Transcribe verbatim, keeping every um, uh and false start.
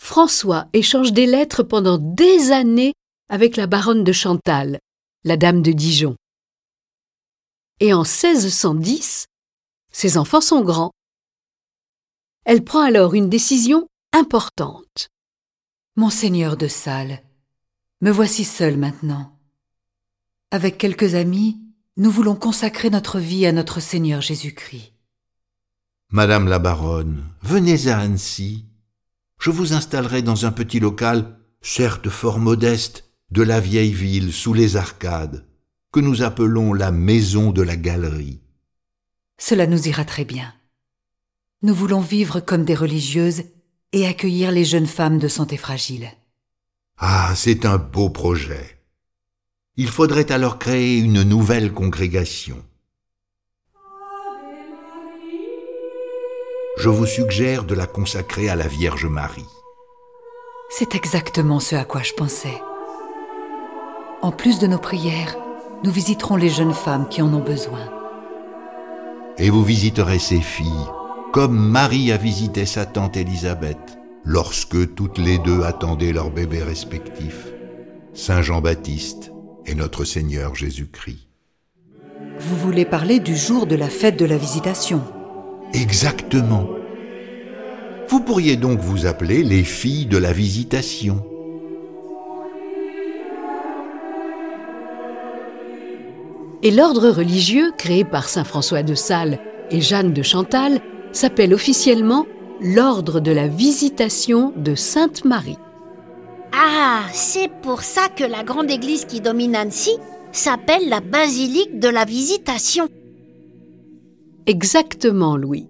François échange des lettres pendant des années avec la baronne de Chantal, la dame de Dijon. Et en seize cent dix, ses enfants sont grands. Elle prend alors une décision importante. Monseigneur de Sales, me voici seule maintenant. Avec quelques amis, nous voulons consacrer notre vie à notre Seigneur Jésus-Christ. Madame la baronne, venez à Annecy. Je vous installerai dans un petit local, certes fort modeste, de la vieille ville sous les arcades, que nous appelons la maison de la galerie. Cela nous ira très bien. Nous voulons vivre comme des religieuses et accueillir les jeunes femmes de santé fragile. Ah, c'est un beau projet. Il faudrait alors créer une nouvelle congrégation. Je vous suggère de la consacrer à la Vierge Marie. C'est exactement ce à quoi je pensais. En plus de nos prières, nous visiterons les jeunes femmes qui en ont besoin. Et vous visiterez ses filles, comme Marie a visité sa tante Élisabeth, lorsque toutes les deux attendaient leurs bébés respectifs, Saint Jean-Baptiste et notre Seigneur Jésus-Christ. Vous voulez parler du jour de la fête de la Visitation? Exactement. Vous pourriez donc vous appeler les filles de la Visitation. Et l'ordre religieux créé par saint François de Sales et Jeanne de Chantal s'appelle officiellement l'Ordre de la Visitation de Sainte Marie. Ah, c'est pour ça que la grande église qui domine Annecy s'appelle la basilique de la Visitation. Exactement, Louis.